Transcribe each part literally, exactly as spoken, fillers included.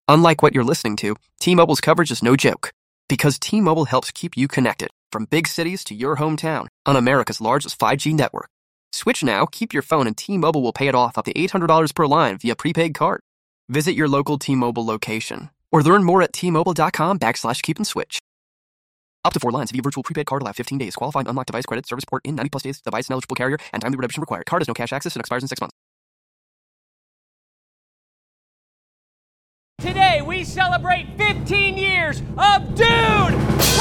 Unlike what you're listening to, T-Mobile's coverage is no joke. Because T-Mobile helps keep you connected from big cities to your hometown on America's largest five G network. Switch now, keep your phone, and T-Mobile will pay it off up to eight hundred dollars per line via prepaid card. Visit your local T-Mobile location or learn more at T-Mobile.com backslash keep and switch. Up to four lines via virtual prepaid card, allow fifteen days. Qualifying unlocked device credit, service port in ninety plus days, device and eligible carrier, and timely redemption required. Card has no cash access and expires in six months. Today, we celebrate fifteen years of Dude Perfect!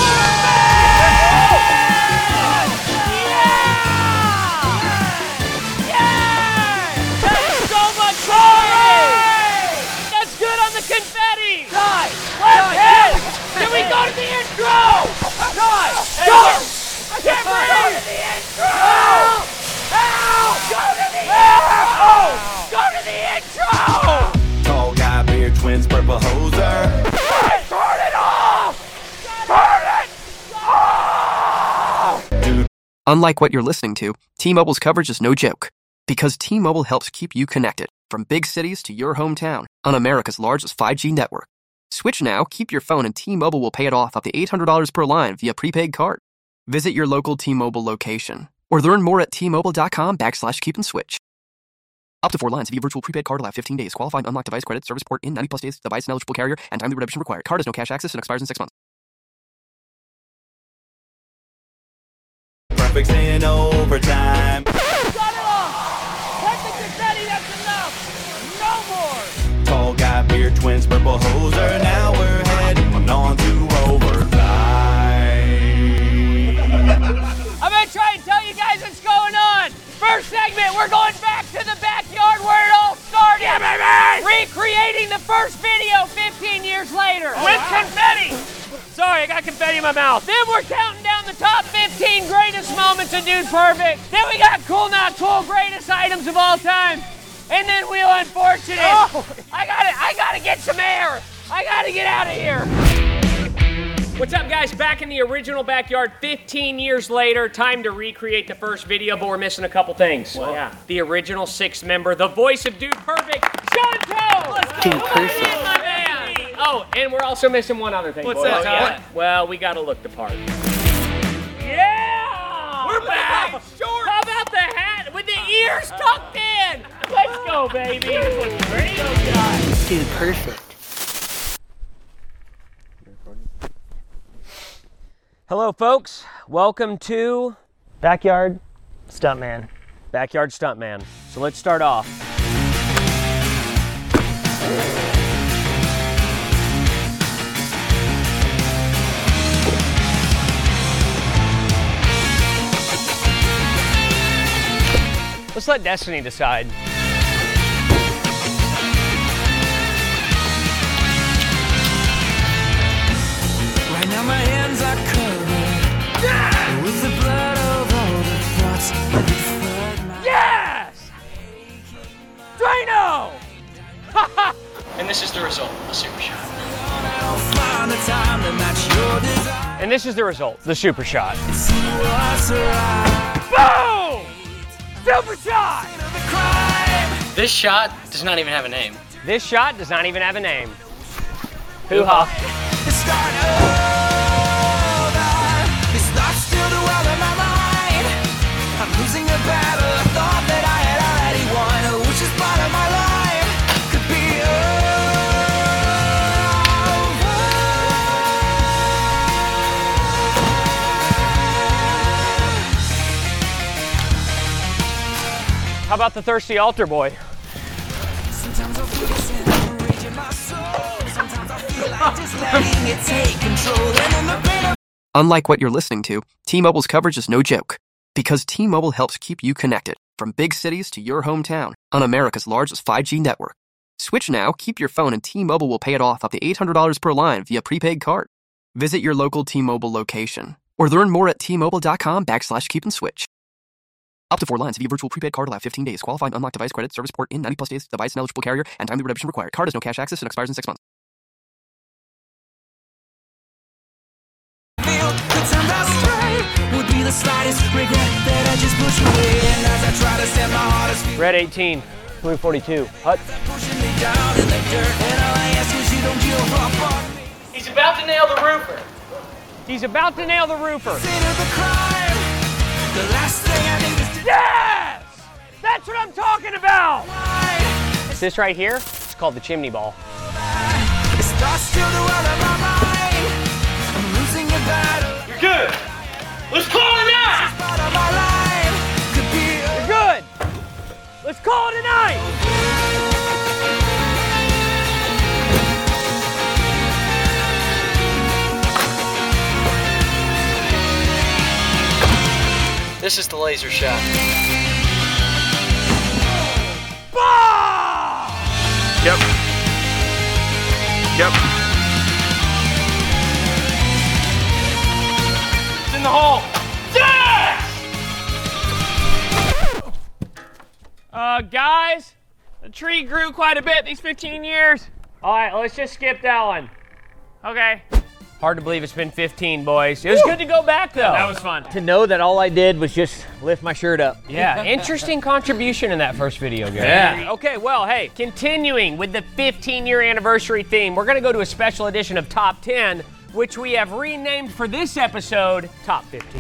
Yeah! Yeah! That's so much fun! That's good on the confetti! Guys! Let's hit! Can we go to the intro? Guys! Go! I can't breathe! Go to the intro! Help! Go to the intro! Go to the intro! Tall guy, beard, twins, purple hoser. Turn it off! Turn it off! Dude. Unlike what you're listening to, T-Mobile's coverage is no joke. Because T-Mobile helps keep you connected from big cities to your hometown on America's largest five G network. Switch now, keep your phone, and T-Mobile will pay it off up to eight hundred dollars per line via prepaid card. Visit your local T-Mobile location or learn more at T-Mobile.com backslash keep and switch. Up to four lines via virtual prepaid card, allow fifteen days. Qualifying unlocked device credit, service port in ninety plus days, device and eligible carrier, and timely redemption required. Card has no cash access and expires in six months. Perfect's in overtime. Shut it off! Hit the confetti, that's enough! No more! Tall guy, beard, twins, purple hoser. Now we're heading on to overtime. I'm gonna try and tell you guys what's going on! First segment, we're going back to the backyard where it all started! Yeah, baby! Recreating the first video fifteen years later! Oh, with wow. confetti! Sorry, I got confetti in my mouth. Then we're counting down the top fifteen greatest moments of Dude Perfect. Then we got cool, not cool, greatest items of all time. And then Wheel Unfortunate. Oh. I gotta, I gotta get some air. I gotta get out of here. What's up, guys? Back in the original backyard fifteen years later. Time to recreate the first video, but we're missing a couple things. Well, yeah. The original sixth member, the voice of Dude Perfect, Shanto! Dude Perfect. My man! Oh, and we're also missing one other thing. What's boys. that, Todd? Yeah. Well, we gotta look the part. Yeah! We're back! Short! How about the hat with the ears tucked in? Let's go, baby! This looks great. Oh, God. Dude Perfect. Hello, folks. Welcome to Backyard Stuntman. Backyard Stuntman. So let's start off. Let's let Destiny decide. Right now my hands are covered yeah! with the blood of all the thoughts that flood my Yes! Drano! And this is the result, the super shot. I don't find the time to match your desire. And this is the result, the super shot. See what's right. Boom! Super shot! The crime. This shot does not even have a name. This shot does not even have a name. Hoo-ha. To start over. This thought still dwell in my mind. I'm losing the battle. I thought that I had already won, which is part of my life. Could be How about the thirsty altar boy? Sometimes I feel the sin raging my soul. Sometimes I feel like just letting it take control. And in the pain of Unlike what you're listening to, T-Mobile's coverage is no joke. Because T-Mobile helps keep you connected from big cities to your hometown on America's largest five G network. Switch now, keep your phone, and T-Mobile will pay it off up to eight hundred dollars per line via prepaid card. Visit your local T-Mobile location or learn more at T-Mobile.com backslash keep and switch. Up to four lines via virtual prepaid card, allow fifteen days. Qualifying unlocked device credit, service port in ninety plus days, device and eligible carrier, and timely redemption required. Card has no cash access and expires in six months. feel the times I stray would be the slightest regret that I just push away. And as I try to set my hardest feet, Red eighteen, blue forty-two. Hut. pushing me down in the dirt. And all I ask is you don't He's about to nail the roofer. Scene of the crime. The last thing I need is to Yes! That's what I'm talking about! die. This right here, it's called the chimney ball. It starts to the world of my mind. I'm losing a battle. You're good. Let's call it a night. Part of my life could be a Good! Let's call it a night! This is the laser shot. Ball! Yep. Yep. It's in the hole. Yes! Uh, guys, the tree grew quite a bit these fifteen years. All right, let's just skip that one. Okay. Hard to believe it's been fifteen, boys. It was good to go back, though. That was fun. To know that all I did was just lift my shirt up. Yeah, interesting contribution in that first video, Gary. Yeah. Okay, well, hey, continuing with the fifteen year anniversary theme, we're gonna go to a special edition of Top ten, which we have renamed for this episode, Top fifteen.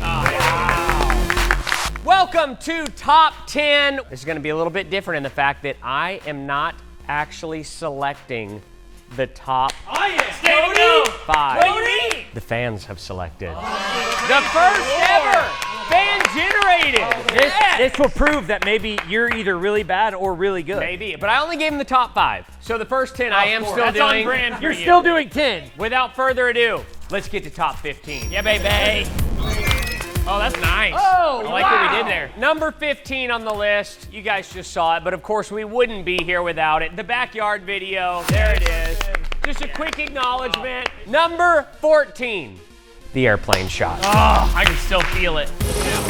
Welcome to Top ten. This is gonna be a little bit different in the fact that I am not actually selecting the top Cody! five. Cody! The fans have selected. The first ever fan generated. This, this will prove that maybe you're either really bad or really good. Maybe, but I only gave him the top five. So the first ten I am still That's on doing. brand for You're you. still doing ten. Without further ado, let's get to top fifteen. Yeah, baby. Oh, that's nice. Oh, I like what we did there. Number fifteen on the list. You guys just saw it, but of course we wouldn't be here without it. The backyard video. There it is. Just a quick acknowledgement. Number fourteen. The airplane shot. Oh, I can still feel it.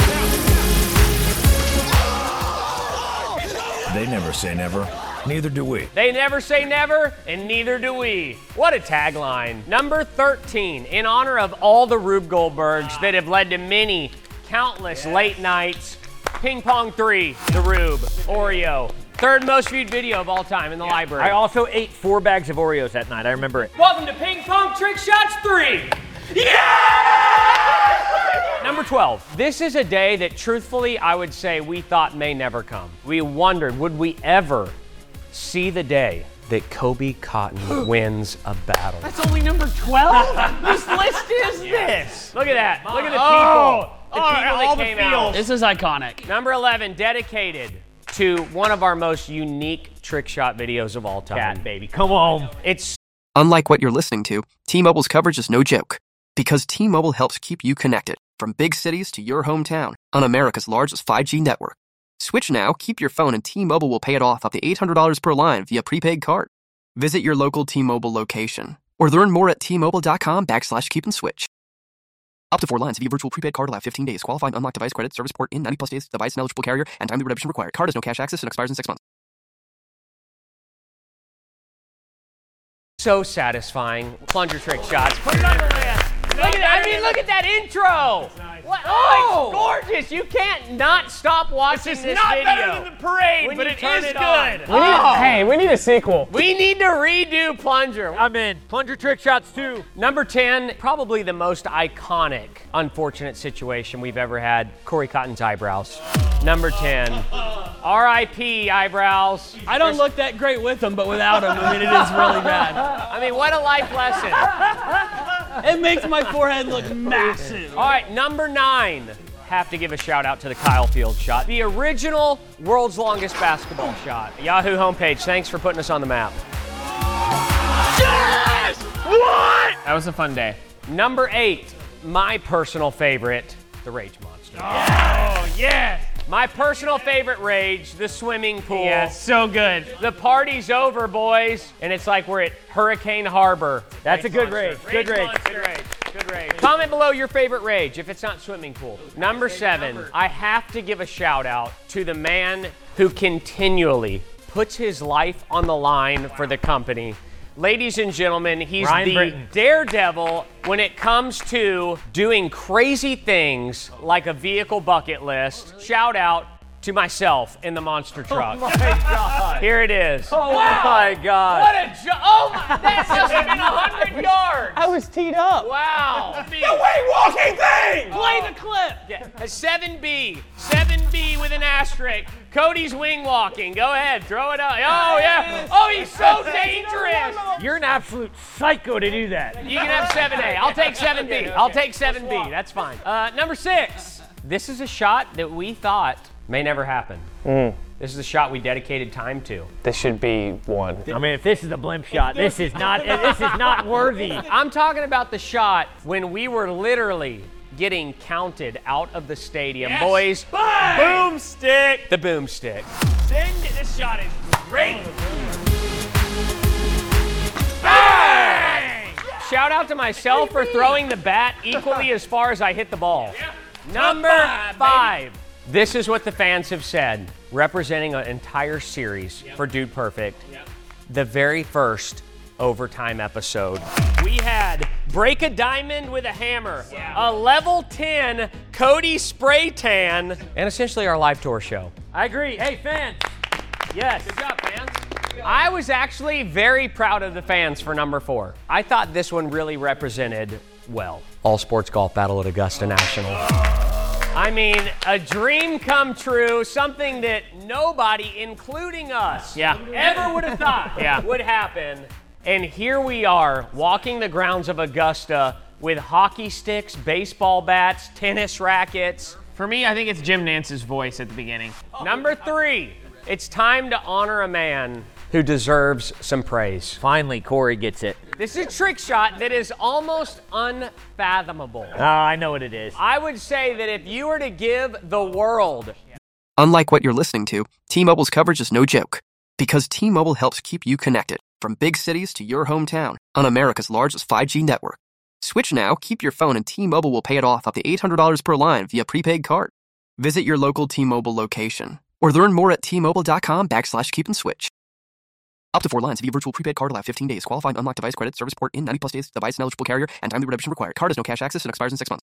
They never say never. Neither do we. They never say never, and neither do we. What a tagline. Number thirteen, in honor of all the Rube Goldbergs that have led to many, countless late nights. Ping Pong three, the Rube, Oreo. Third most viewed video of all time in the library. I also ate four bags of Oreos that night. I remember it. Welcome to Ping Pong Trick Shots three. Number twelve. This is a day that truthfully I would say we thought may never come. We wondered, would we ever see the day that Kobe Cotton wins a battle? That's only number twelve? Whose list is this? Look at that. Look at the people. Oh, the oh, people all that the came feels. out. This is iconic. Number eleven, dedicated to one of our most unique trick shot videos of all time. Cat baby, come on. It's Unlike what you're listening to, T-Mobile's coverage is no joke. Because T-Mobile helps keep you connected from big cities to your hometown on America's largest five G network. Switch now, keep your phone, and T-Mobile will pay it off up to eight hundred dollars per line via prepaid card. Visit your local T-Mobile location or learn more at T-Mobile.com backslash keep and switch. Up to four lines via virtual prepaid card, allow fifteen days. Qualifying unlocked device credit, service port in ninety plus days, device and eligible carrier, and timely redemption required. Card has no cash access and expires in six months. so satisfying. Plunger trick shots. Put it on the list. Look at that. I mean, look at that intro. What? Oh, it's gorgeous. You can't not stop watching It's this not video. better than the parade, When but you it turn is it good. on. We need, Oh. Hey, we need a sequel. We need to redo Plunger. I'm in. Plunger trick shots too. Number ten, probably the most iconic, unfortunate situation we've ever had, Corey Cotton's eyebrows. Number ten, R I P eyebrows. I don't look that great with them, but without them, I mean, it is really bad. I mean, what a life lesson. It makes my forehead look massive. All right, number nine. Have to give a shout out to the Kyle Field shot. The original world's longest basketball shot. Yahoo homepage, thanks for putting us on the map. Yes! What? That was a fun day. Number eight, my personal favorite, the Rage Monster. Oh, yes. My personal favorite Rage, the swimming pool. Yeah, so good. The party's over, boys, and it's like we're at Hurricane Harbor. That's a good rage. Good rage. Good rage. Good rage. Comment below your favorite rage if it's not swimming pool. Number seven, I have to give a shout out to the man who continually puts his life on the line for the company. Ladies and gentlemen, he's Ryan the Britton. daredevil when it comes to doing crazy things like a vehicle bucket list. Shout out to myself in the monster truck. Oh my God. Here it is. Oh my God. What a jo- oh my, that must have been a hundred yards. I was teed up. Wow. The way walking thing! Play the clip. Yeah. A seven B. seven B with an asterisk. Cody's wing walking. Go ahead. Throw it up. Oh, yeah. Oh, he's so dangerous. You're an absolute psycho to do that. You can have seven A. I'll take seven B. I'll take seven B. That's fine. Uh, number six. This is a shot that we thought may never happen. Mm. This is a shot we dedicated time to. This should be one. I mean, if this is a blimp shot, this is not. This is not worthy. I'm talking about the shot when we were literally getting counted out of the stadium. Yes. Boys, Bang! boomstick. The boomstick. Send it. This shot is great. Bang! Shout out to myself for throwing the bat equally as far as I hit the ball. Yeah. Number five, five. This is what the fans have said, representing an entire series Yep. for Dude Perfect. Yep. The very first overtime episode. We had break a diamond with a hammer, Yeah. a level ten Cody spray tan, and essentially our live tour show. I agree. Hey, fans. Yes. Good job, fans. I was actually very proud of the fans for number four. I thought this one really represented, well, All Sports Golf Battle at Augusta National. I mean, a dream come true, something that nobody, including us, Yeah. ever would have thought Yeah. would happen. And here we are, walking the grounds of Augusta with hockey sticks, baseball bats, tennis rackets. For me, I think it's Jim Nance's voice at the beginning. Number three, it's time to honor a man who deserves some praise. Finally, Corey gets it. This is a trick shot that is almost unfathomable. Oh, I know what it is. I would say that if you were to give the world Unlike what you're listening to, T-Mobile's coverage is no joke. Because T-Mobile helps keep you connected from big cities to your hometown on America's largest five G network. Switch now, keep your phone, and T-Mobile will pay it off up to eight hundred dollars per line via prepaid card. Visit your local T-Mobile location or learn more at T-Mobile.com backslash keep and switch. Up to four lines via virtual prepaid card, allow fifteen days. Qualifying unlocked device credit, service port in ninety plus days, device and eligible carrier, and timely redemption required. Card has no cash access and expires in six months.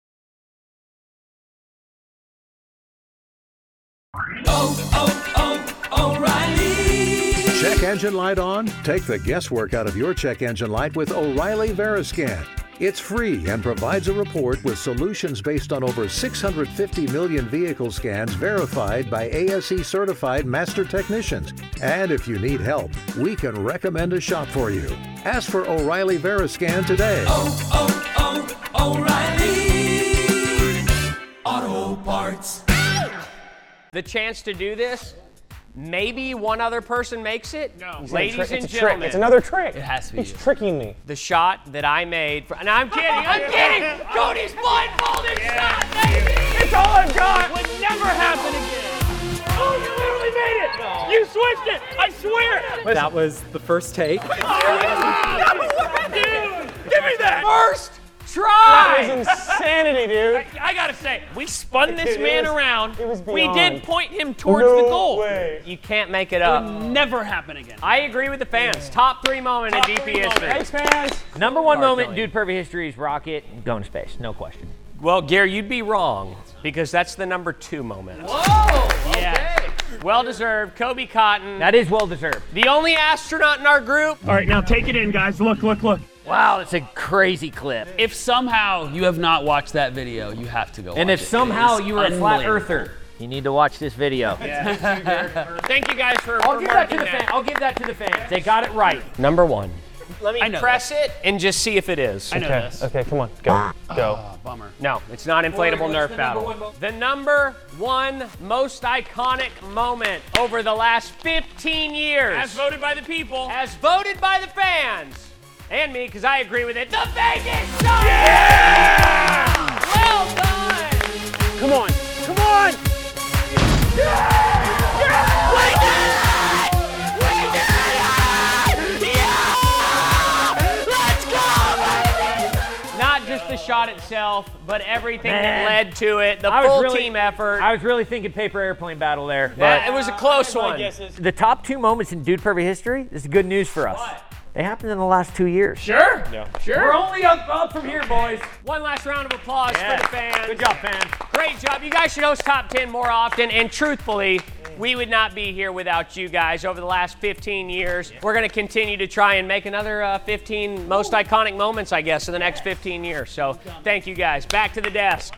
Check engine light on? Take the guesswork out of your check engine light with O'Reilly Veriscan. It's free and provides a report with solutions based on over six hundred fifty million vehicle scans verified by A S E certified master technicians. And if you need help, we can recommend a shop for you. Ask for O'Reilly Veriscan today. Oh, oh, oh, O'Reilly Auto Parts. the chance to do this, maybe one other person makes it. No. Ladies It's a tri- and it's a trick. gentlemen. It's another trick. It has to be He's you. tricking me. The shot that I made. For, no, I'm kidding. I'm kidding. Cody's blindfolded shot, baby. It's all I've got. Would never happen again. Oh, you literally made it. You switched it. I swear. That was the first take. Dude, give me that. First try. That was insanity, dude. I, I gotta say, we spun this It man was- around. it was We beyond. did point him towards No the goal. way. You can't make it It up. would never happen again. I agree with the fans. Top three moment Top in D P three history. moment. Thanks, fans. Number one Hard moment in telling. Dude Perfect history is Rocket going to space. No question. Well, Gary, you'd be wrong because that's the number two moment. Whoa! Yeah. Well deserved. Kobe Cotton. That is well deserved. The only astronaut in our group. All right, now take it in, guys. Look, look, look. Wow, that's a crazy clip. If somehow you have not watched that video, you have to go And watch if it. somehow It is you were a flat unbelievable. earther, you need to watch this video. Thank you guys for I'll give that to marking the fans. I'll give that to the fans. They got it right. Number one. Let I me know press it and just see if it is. I know Okay, this. okay, come on, go, go. Oh, bummer. No, it's not inflatable Nerf battle. The number one most iconic moment over the last fifteen years. As voted by the people. As voted by the fans. And me, because I agree with it. The Vegas shot! Well done! Come on, come on! Not just the shot itself, but everything Man. that led to it. The I was full really- team effort. I was really thinking paper airplane battle there. But That- it was a close one. the top two moments in Dude Perfect history, this is good news for us. They happened in the last two years. Sure? Sure. We're only up, up from here, boys. One last round of applause Yeah. for the fans. Good job, fans. Great job. You guys should host Top ten more often. And truthfully, we would not be here without you guys over the last fifteen years. We're going to continue to try and make another uh, fifteen most iconic moments, I guess, in the next fifteen years. So thank you guys. Back to the desk.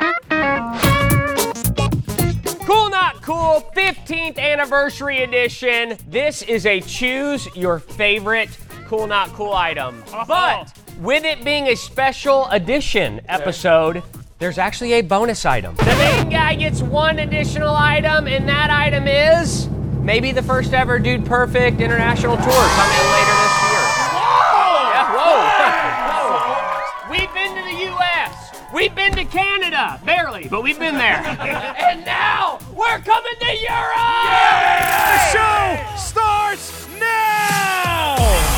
Cool Not Cool, fifteenth anniversary edition. This is a choose your favorite Cool Not Cool item. But with it being a special edition episode, there's actually a bonus item. The main guy gets one additional item, and that item is maybe the first ever Dude Perfect International Tour coming in later this year. Whoa! Yeah, whoa. We've been to the U S We've been to Canada, barely, but we've been there. And now we're coming to Europe! Yeah! The show starts now!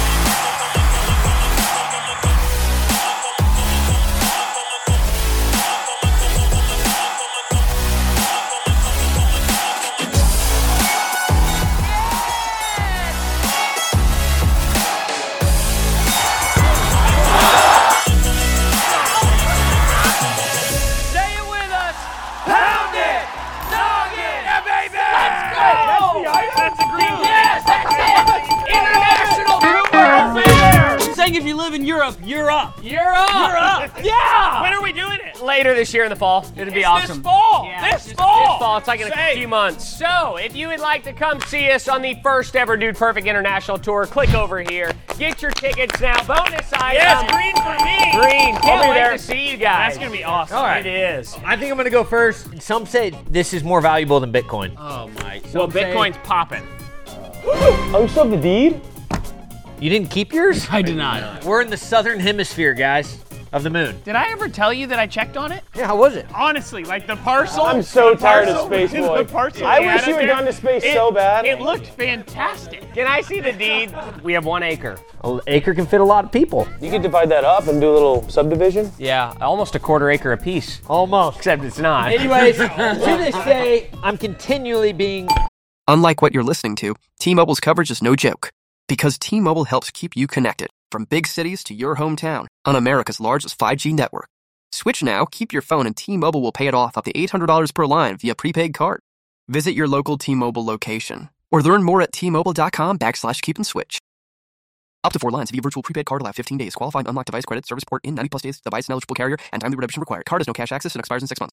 If you live in Europe, you're up. You're up. You're up. Yeah. When are we doing it? Later this year in the fall. It'll be It's awesome. This fall. Yeah, this just, fall. This fall. It's like in a Say. few months. So, if you would like to come see us on the first ever Dude Perfect International Tour, click over here. Get your tickets now. Bonus item. Yes, green for me. Green. I'll Can't be wait there. to see you guys. That's gonna be awesome. All right. It is. I think I'm gonna go first. Some say this is more valuable than Bitcoin. Oh my. Well, Some say- Bitcoin's popping. Oh, you still have the deed? You didn't keep yours? I did not. We're in the southern hemisphere, guys, of the moon. Did I ever tell you that I checked on it? Yeah, how was it? Honestly, like the parcel. I'm so the tired of parcel- Space Boy. The parcel I they wish had you us had there, gone to space it- so bad. It looked fantastic. Can I see the deed? We have one acre. An acre can fit a lot of people. You could divide that up and do a little subdivision. Yeah, almost a quarter acre apiece. Almost. Except it's not. Anyways, to this day, I'm continually being... Unlike what you're listening to, T-Mobile's coverage is no joke. Because T-Mobile helps keep you connected from big cities to your hometown on America's largest five G network. Switch now, keep your phone, and T-Mobile will pay it off up to eight hundred dollars per line via prepaid card. Visit your local T-Mobile location or learn more at T-Mobile.com backslash keep and switch. Up to four lines via virtual prepaid card, allow fifteen days. Qualifying unlocked device credit, service port in ninety plus days, device and eligible carrier, and timely redemption required. Card has no cash access and expires in six months.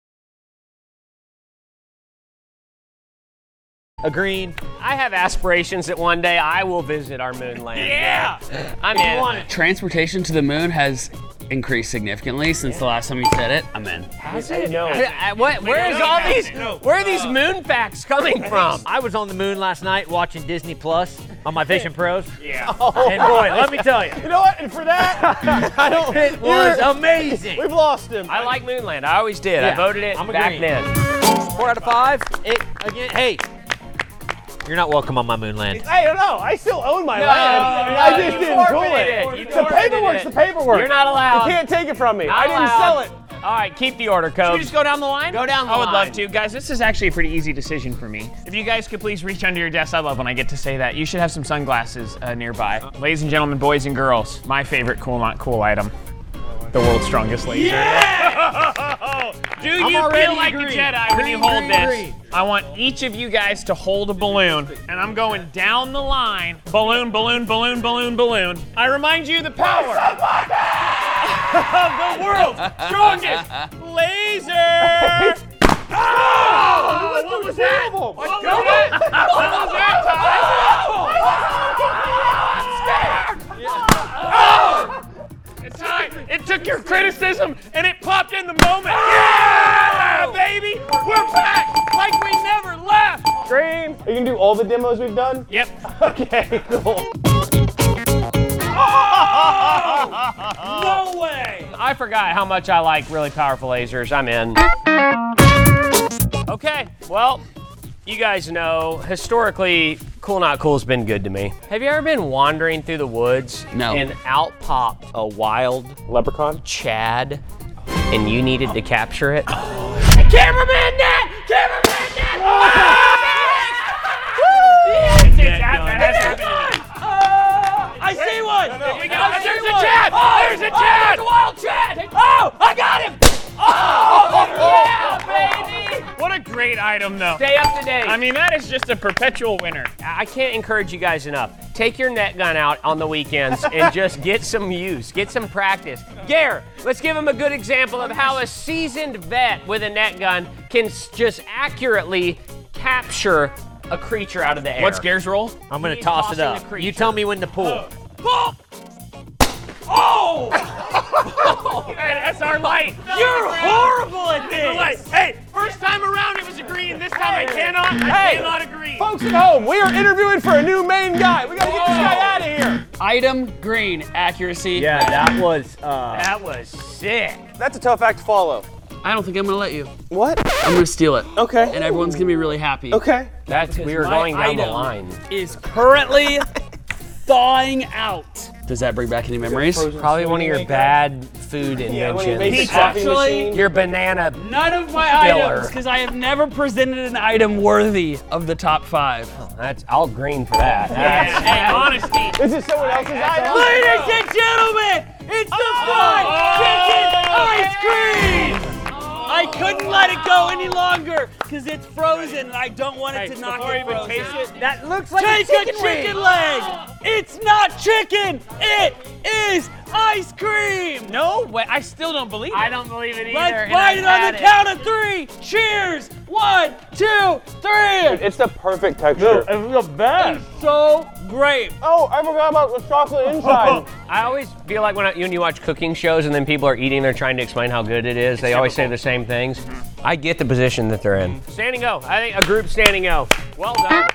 A green. I have aspirations that one day I will visit our moon land. Yeah. I'm in. Transportation to the moon has increased significantly since the last time you said it. I'm in. Has it? No. I- I- what, where is all these? Where are these moon facts coming from? I was on the moon last night watching Disney Plus on my Vision Pros. Yeah. And boy, let me tell you, You know what? And for that, I don't. it was amazing. We've lost him. I like Moonland. I always did. I Yeah, voted it I'm back agreeing. then. Four out of five. It again. Hey, you're not welcome on my moon land. I don't know. I still own my No, land. no, I you just didn't pull forfeited it. it. You The forfeited paperwork's it. the paperwork. You're not allowed. You can't take it from me. Not I didn't allowed. sell it. All right, keep the order, Should we Cobes. just go down the line? Go down the I would line. love to. Guys, this is actually a pretty easy decision for me. If you guys could please reach under your desk, I love when I get to say that. You should have some sunglasses uh, nearby. Ladies and gentlemen, boys and girls, my favorite cool not cool item. The world's strongest laser. Yeah! Do I'm you already feel like green. a Jedi when you Green, hold green, this? green. I want each of you guys to hold a balloon, and I'm going down the line. Balloon, balloon, balloon, balloon, balloon. I remind you the power of the world's strongest laser. Oh! What was that? What was that? What was that, Ty? Oh! It's time. It took your criticism and it popped in the moment. Yeah, baby! We're back like we never left. Green. Are you gonna do all the demos we've done? Yep. Okay, cool. No way! I forgot how much I like really powerful lasers. I'm in. Okay, well, you guys know, historically, Cool Not Cool's been good to me. Have you ever been wandering through the woods No. and out popped a wild Leprechaun. Chad and you needed to capture it? Cameraman net! Cameraman net! I see one! We got, there's a Chad! There's a Chad! There's a wild Chad! Oh, I got him! Oh, yeah, baby! What a great item, though. Stay up to date. I mean, that is just a perpetual winner. I can't encourage you guys enough. Take your net gun out on the weekends and just get some use, get some practice. Gare, let's give him a good example of how a seasoned vet with a net gun can s- just accurately capture a creature out of the air. What's Gare's role? I'm gonna He's toss it tossing up. the creature. You tell me when to pull. Oh! Oh! That's our light. You're horrible at Light. this. Hey, first time around it was a green. This time I cannot. I Hey. cannot agree. Folks at home, we are interviewing for a new main guy. We gotta get this guy out of here. Item green accuracy. Yeah, that was. Uh, That was sick. That's a tough act to follow. I don't think I'm gonna let you. What? I'm gonna steal it. Okay. And everyone's gonna be really happy. Okay. That's we were My going down the item line. Is currently thawing out. Does that bring back any memories? Probably one of your bad food Yeah, when you inventions. make the He's coffee actually- machine. Your banana. None of my Filler. items, because I have never presented an item worthy of the top five. That's all green for that. That's- Hey, honesty. This is someone else's item. Ladies and gentlemen, it's the fried chicken ice cream! I couldn't let it go any longer because it's frozen and I don't want it to not before get you even frozen. taste it, that looks like Take a chicken, a chicken wing. leg! It's not chicken! It is ice cream! No way. I still don't believe it. I don't believe it either. Let's and bite I've it on had the count of three! Cheers! One, two, three! It's the perfect texture. It's the best. So great! Oh, I forgot about the chocolate inside. I always feel like when, I, when you watch cooking shows and then people are eating, they're trying to explain how good it is. They always say the same things. I get the position that they're in. Standing O. I think a group standing O. Well done.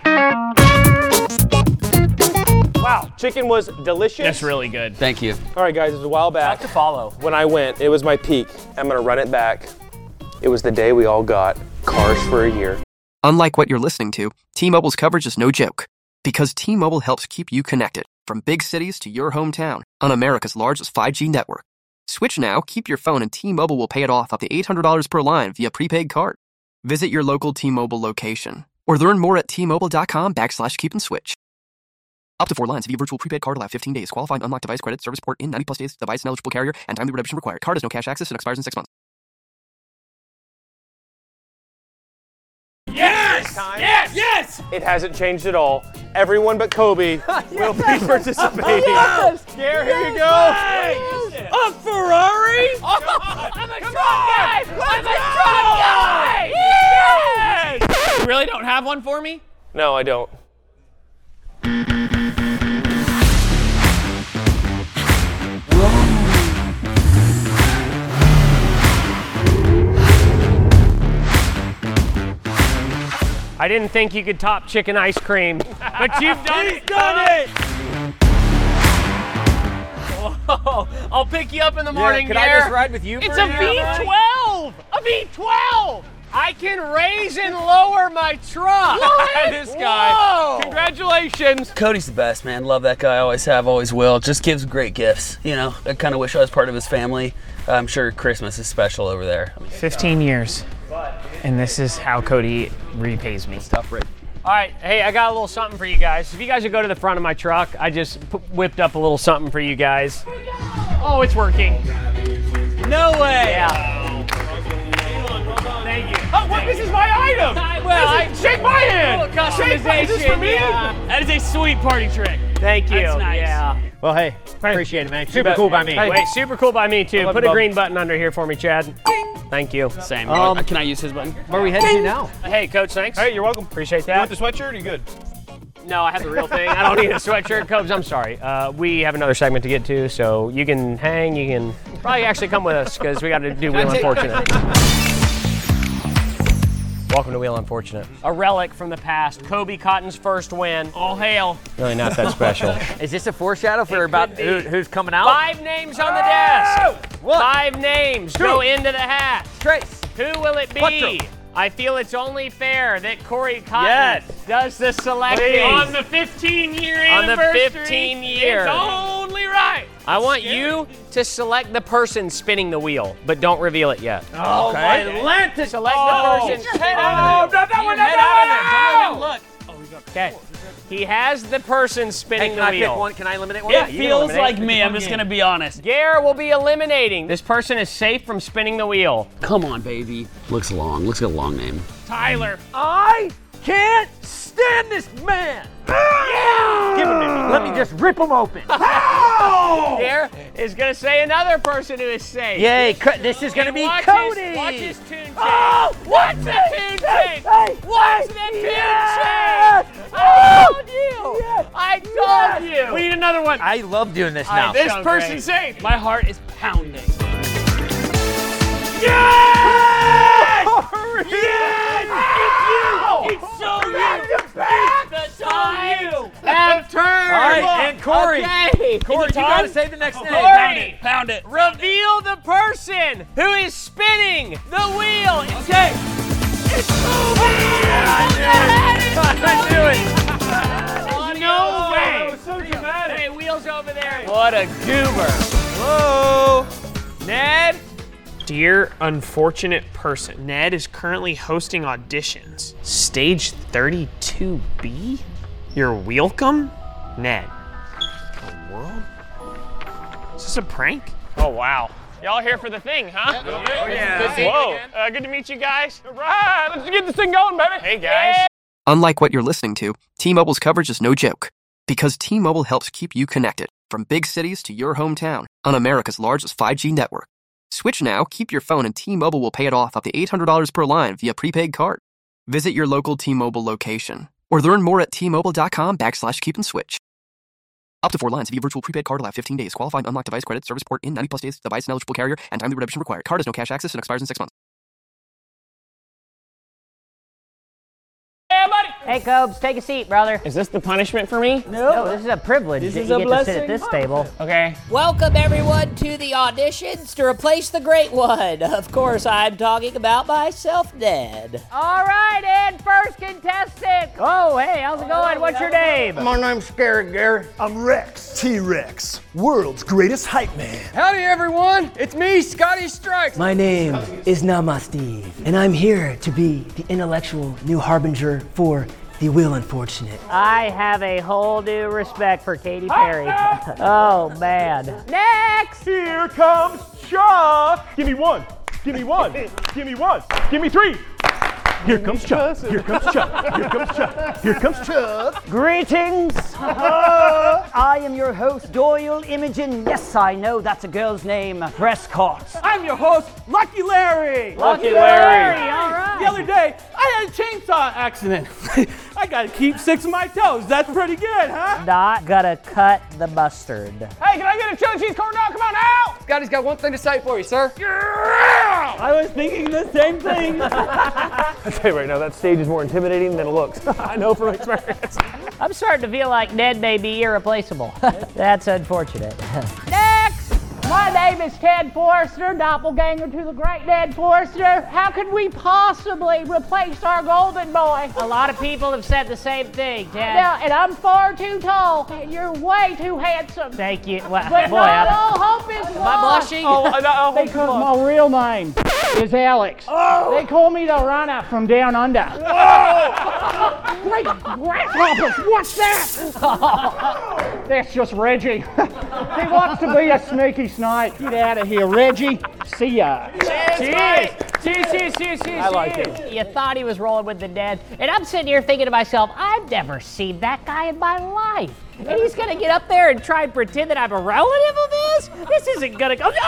Wow, chicken was delicious. That's really good. Thank you. All right, guys, it was a while back. Back to follow. When I went, it was my peak. I'm gonna run it back. It was the day we all got cars for a year. Unlike what you're listening to, T-Mobile's coverage is no joke. Because T-Mobile helps keep you connected from big cities to your hometown on America's largest five G network. Switch now, keep your phone, and T-Mobile will pay it off up to eight hundred dollars per line via prepaid card. Visit your local T-Mobile location or learn more at T-Mobile.com backslash keep and switch. Up to four lines via virtual prepaid card will have fifteen days. Qualifying unlocked device credit, service port in ninety plus days, device and eligible carrier, and timely redemption required. Card has no cash access and expires in six months. Yes! Yes! Yes! It hasn't changed at all. Everyone but Kobe will be participating. Yes! Gare, here you go. A Ferrari? I'm a truck guy! I'm a truck guy! Yes! You really don't have one for me? No, I don't. I didn't think you could top chicken ice cream, but you've done He's it. done it! Whoa, I'll pick you up in the morning, Could Gare. I just ride with you? It's for a year, V buddy? twelve! A V twelve! I can raise and lower my truck. This guy. Whoa. Congratulations. Cody's the best, man. Love that guy. Always have, always will. Just gives great gifts. You know, I kind of wish I was part of his family. I'm sure Christmas is special over there. I mean, fifteen years. And this is how Cody repays me. tough, Rick. All right, hey, I got a little something for you guys. If you guys would go to the front of my truck, I just p- whipped up a little something for you guys. Oh, it's working. No way! Yeah. Thank you. Oh, what? This is my item. Well, I Shake my hand. little Shake my, is this for customization, me? yeah. That is a sweet party trick. Thank you. That's nice. Yeah. Well, hey, appreciate it, man. Super bet. cool by me. Hey, wait, super cool by me too. love Put you, a bub. green button under here for me, Chad. Thank you. Same. Um, Can I use his button? Where are we heading to now? Hey, Coach, thanks. Hey, you're welcome. Appreciate You want that. the sweatshirt? Are you good? No, I have the real thing. I don't need a sweatshirt, Coach. I'm sorry. Uh, we have another segment to get to, so you can hang. You can probably actually come with us because we got to do Wheel Unfortunate. Welcome to Wheel Unfortunate. A relic from the past. Kobe Cotton's first win. All hail. Really not that special. Is this a foreshadow for about be. who, who's coming out? Five names on the desk. One. Five names go into the hat. Trace. Who will it be? Quattro. I feel it's only fair that Corey Cotton Yes. does the selecting. On the fifteen year On the anniversary. fifteen year. It's only right. I want you to select the person spinning the wheel, but don't reveal it yet. Oh, Okay. Atlantic. Select oh. the person. Head out of it. Head out of it. Look. Okay. He has the person spinning Hey, the can I wheel. pick one? Can I eliminate one? It Yeah, you can feels eliminate. like It's me. a I'm fun just game. gonna be honest. Gare will be eliminating. This person is safe from spinning the wheel. Come on, baby. Looks long. Looks like a long name. Tyler. I can't stand this man. Yeah! Give him to me. Let me just rip him open. Gare is going to say another person who is safe. Yay, Co- this is going to And be watch Cody. His, watch his tune change. Oh, watch hey, the tune hey, change. hey, watch hey, the tune yes! change. I told you. Yes! I told you. We need another one. I love doing this All now. right, This so person's great. safe. My heart is pounding. Yes! It's so you. It's the time. Have turn. All right, and Corey. Okay. Corey, you got to say the next name. Corey. Pound it. Reveal the person who is spinning the wheel. Okay. It's moving. I knew it. No way. So dramatic. Hey, wheels over there. What a goober. Whoa. Ned. Dear unfortunate person, Ned is currently hosting auditions. Stage thirty-two B? You're welcome? Ned. The world? Is this a prank? Oh, wow. Y'all here for the thing, huh? Oh, yeah. Whoa. Uh, good to meet you guys. All right, let's get this thing going, baby. Hey, guys. Unlike what you're listening to, T-Mobile's coverage is no joke. Because T-Mobile helps keep you connected from big cities to your hometown on America's largest five G network. Switch now, keep your phone, and T-Mobile will pay it off up to eight hundred dollars per line via prepaid card. Visit your local T-Mobile location or learn more at T-Mobile.com backslash keep and switch. Up to four lines via virtual prepaid card allow fifteen days. Qualified unlocked device credit. Service port in ninety plus days. Device and eligible carrier and timely redemption required. Card has no cash access and expires in six months. Yeah, buddy. Hey, Cobes, take a seat, brother. Is this the punishment for me? No, this is a privilege This that is you a get to sit at blessing. this table. Okay. Welcome, everyone, to the auditions to replace the Great One. Of course, I'm talking about myself, Ned. All right, and first contestant. Oh, hey, how's it going? What's your name? My name's Scary Gary. I'm Rex. T-Rex, world's greatest hype man. Howdy, everyone. It's me, Scotty Strikes. My name is Namasteve, and I'm here to be the intellectual new harbinger for the Wheel Unfortunate. I have a whole new respect for Katy Perry. Oh, man. Next! Here comes Chuck. Give me one. Give me one. Give me one. Give me three. Here comes Chuck. Here comes Chuck. Here comes Chuck. Here comes Chuck. Greetings! I am your host, Doyle Imogen. Yes, I know that's a girl's name. Prescott. I'm your host, Lucky Larry. Lucky Larry. All right. The other day, I had a chainsaw accident. I gotta keep six of my toes. That's pretty good, huh? Not gonna cut the mustard. Hey, can I get a chili cheese corn dog? Come on out. Scotty's got one thing to say for you, sir. I was thinking the same thing. I tell you right now, that stage is more intimidating than it looks. I know from experience. I'm starting to feel like Ned may be irreplaceable. That's unfortunate. Next! My name is Ted Forrester, doppelganger to the great Ned Forrester. How could we possibly replace our golden boy? A lot of people have said the same thing, Ted. Yeah, and I'm far too tall, and you're way too handsome. Thank you. Well, But boy, not I- all hope is Am I lost. blushing? Oh, I- I hope Because my real name is Alex. Oh. They call me the runner from down under. Great grasshoppers, what's that? That's just Reggie. He wants to be a sneaky snake. Get out of here, Reggie. See ya. Cheers! Cheers, cheers, cheers, cheers. I like cheers. You thought he was rolling with the dead. And I'm sitting here thinking to myself, I've never seen that guy in my life. And he's gonna get up there and try and pretend that I'm a relative of his? This isn't gonna go.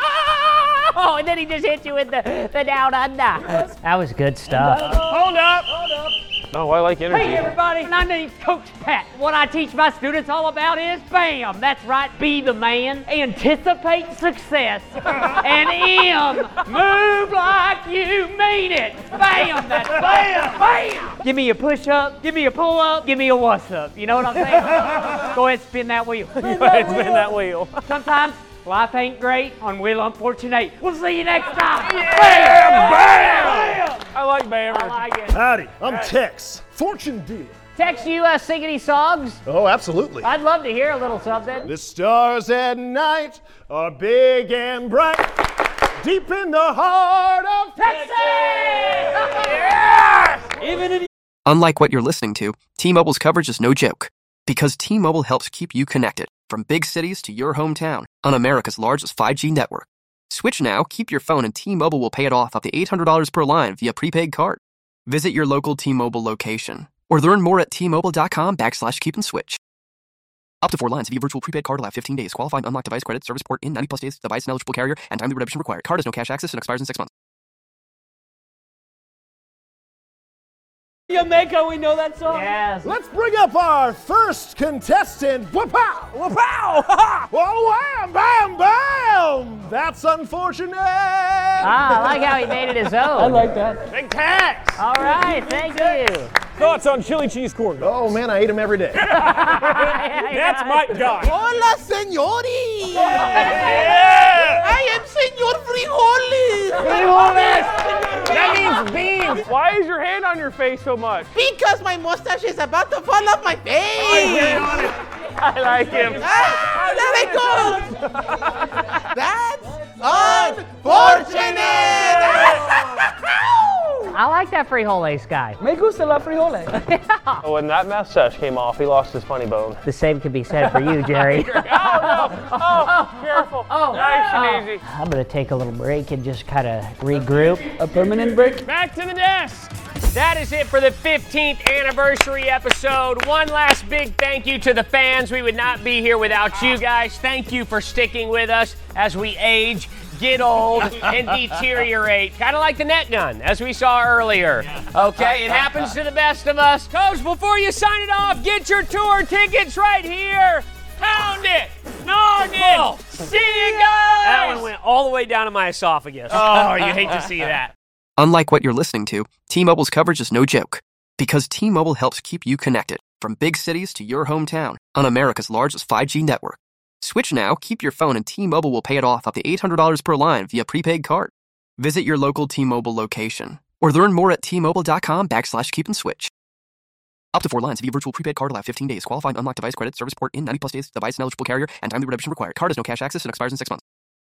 Oh, and then he just hit you with the, the down under. That was good stuff. Hold up. Hold up. Oh, I like energy. Hey everybody, my name's Coach Pat. What I teach my students all about is BAM. That's right, be the man, anticipate success, and M, move like you mean it. BAM, that's BAM, BAM. Give me a push up, give me a pull up, give me a what's up. You know what I'm saying? Go ahead, spin that wheel. Go ahead, spin that wheel. Sometimes life ain't great on Wheel Unfortunate. We'll see you next time. Bam! Bam! I like Bammer. I like it. Howdy, I'm Tex, fortune dealer. Text you uh, sing any songs? Oh, absolutely. I'd love to hear a little something. The stars at night are big and bright, deep in the heart of Texas. Yes! Even in Unlike what you're listening to, T-Mobile's coverage is no joke. Because T-Mobile helps keep you connected from big cities to your hometown on America's largest five G network. Switch now, keep your phone, and T-Mobile will pay it off up to eight hundred dollars per line via prepaid card. Visit your local T-Mobile location or learn more at T-Mobile.com backslash keep and switch. Up to four lines via virtual prepaid card. Allow fifteen days. Qualified unlocked device credit. Service port in ninety plus days. Device and eligible carrier and timely redemption required. Card has no cash access and expires in six months. Jamaica, we know that song? Yes. Let's bring up our first contestant. Wapow! Wapow! Whoa, wham! Bam! Bam! That's unfortunate! Ah, I like how he made it his own. I like that. Big Tex! All right, thank you. Thoughts on chili cheese corn dogs? Oh man, I eat them every day. That's my guy. Hola, señori! Yeah. I am Señor Frijoles! Frijoles! That means beans! Why is your hand on your face so much? Because my mustache is about to fall off my face! I like him. Ah, let it go! That's unfortunate! I like that frijoles guy. Me gusta la frijoles. Oh, when that mustache came off, he lost his funny bone. The same could be said for you, Jerry. Oh, no. Oh, careful. Oh, nice oh. and easy. I'm going to take a little break and just kind of regroup. A permanent break? Back to the desk. That is it for the fifteenth anniversary episode. One last big thank you to the fans. We would not be here without you guys. Thank you for sticking with us as we age, get old, and deteriorate. Kind of like the net gun, as we saw earlier. Okay, it happens to the best of us. Coach, before you sign it off, get your tour tickets right here. Pound it. Nog it. See you guys. That one went all the way down to my esophagus. Oh, you hate to see that. Unlike what you're listening to, T-Mobile's coverage is no joke. Because T-Mobile helps keep you connected from big cities to your hometown on America's largest five G network. Switch now, keep your phone, and T-Mobile will pay it off up to eight hundred dollars per line via prepaid card. Visit your local T-Mobile location or learn more at T-Mobile.com backslash keep and switch. Up to four lines via virtual prepaid card. Allow fifteen days. Qualified unlocked device credit. Service port in ninety plus days. Device and eligible carrier and timely redemption required. Card has no cash access and expires in six months.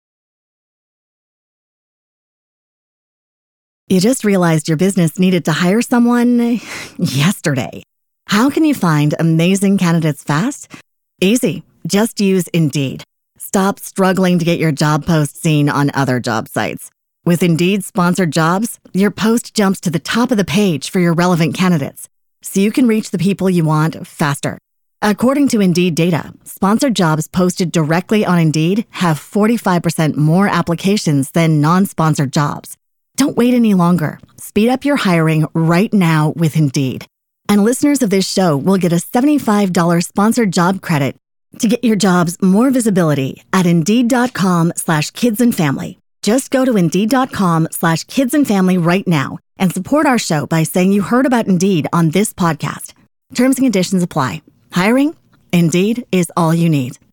You just realized your business needed to hire someone yesterday. How can you find amazing candidates fast? Easy. Just use Indeed. Stop struggling to get your job post seen on other job sites. With Indeed sponsored jobs, your post jumps to the top of the page for your relevant candidates, so you can reach the people you want faster. According to Indeed data, sponsored jobs posted directly on Indeed have forty-five percent more applications than non-sponsored jobs. Don't wait any longer. Speed up your hiring right now with Indeed. And listeners of this show will get a seventy-five dollars sponsored job credit to get your jobs more visibility at Indeed.com slash kids and family. Just go to Indeed.com slash kids and family right now and support our show by saying you heard about Indeed on this podcast. Terms and conditions apply. Hiring? Indeed is all you need.